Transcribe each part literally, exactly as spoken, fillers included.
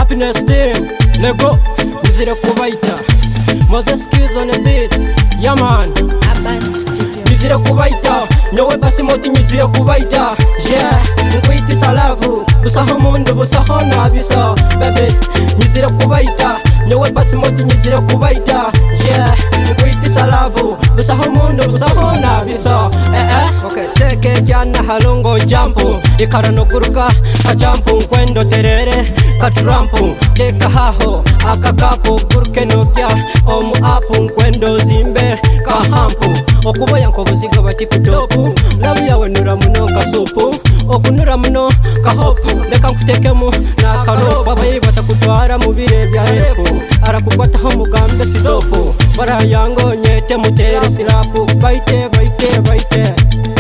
Happiness team, Lego, nizire kubaita. Moses Keys on the beat, yeah man. Nizire kubaita, nyowe basi moti nizire kubaita. Yeah, nkwiti salavu, busaho mundu busaho nabisa. Baby, nizire kubaita, nyowe basi moti nizire kubaita. Yeah, nkwiti salavu, busaho mundu busaho nabisa. Eh eh, okay, teke jana halongo jampu, ikarano guruka kajampu nkwendo terere katrampu teka haho akakapu kurke nokya omu apu nkwendo zimbe kahampu okuboya nkobuziga batipu topu labu yawe nura muno kasupu okunura muno kahopu leka nkutekemu nakaro babayi batakutwara mu bire bya repu arakukwataho mugambe sidopu barayango nyete mutere sirapu baite baite baite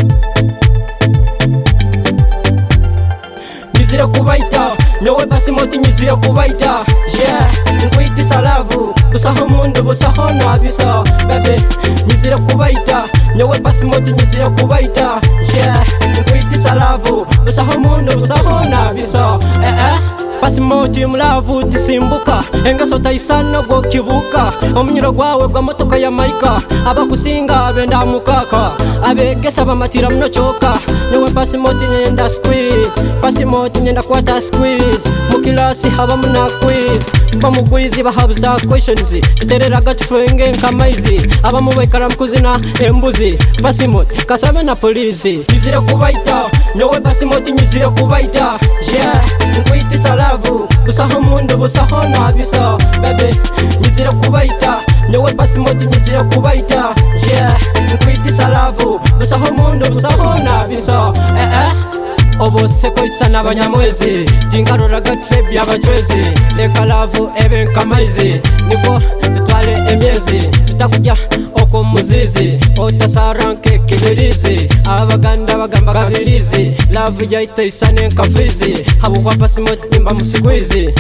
nizire kubaita nyowe basi moti nizire kubaita. Yeah, nkwiti salavu busaho mundu busaho nabisa. Baby, nizire kubaita nyowe basi moti nizire kubaita. Yeah, nkwiti salavu busaho mundu busaho nabisa. Eh eh, basi moti mlavu tisimbuka engeso taisano go kibuka omunyiro gwawe gwa motoka ya maika abakusinga abenda mukaka abegesa bamatira mno choka nyowe basi moti nyenda squeeze basi moti nyenda kwata squeeze mukilasi haba muna quiz mba mugwizi bahabuza questions terera gatufenge nkamaizi aba mubekara mkuzina embuzi basi moti kasabe na police nizire kubaita nyowe basi moti nizire kubaita. Yeah, nkwiti salavu busaho mundu busaho nabisa. Baby, nizire kubaita nyowe basi moti nizire kubaita. Yeah, nkwiti salavu busaho mundu busaho nabisa. Eh eh, obo seko isana abanyamwezi tingarura gatfe byabajwezi leka lavu ebe nkamaizi niko tutwale emyezi tutakujya oko muzizi otasaranke kibirizi abaganda bagamba kabirizi lavu yaito isane nkafizi habo kwa basi moti imba musigwizi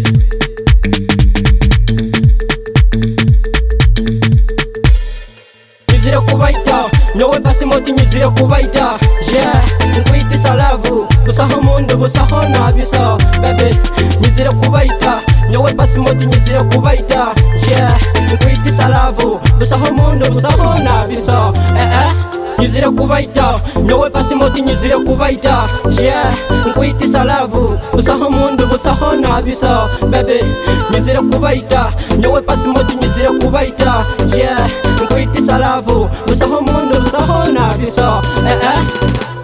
nizire kubaita nyowe basi moti nizire kubaita. Yeah, nkwiti salavu busaho mundu busaho nabisa. Baby, nizire kubaita nyowe basi moti nizire kubaita. Yeah, nkwiti salavu busaho mundu busaho nabisa. Eh eh, nizire kubaita nyowe basi moti nizire kubaita. Yeah, nkwiti salavu busaho mundu busaho nabisa. Baby, nizire kubaita nyowe basi moti nizire kubaita. Yeah, nkwiti salavu busaho mundu busaho nabisa. Eh eh.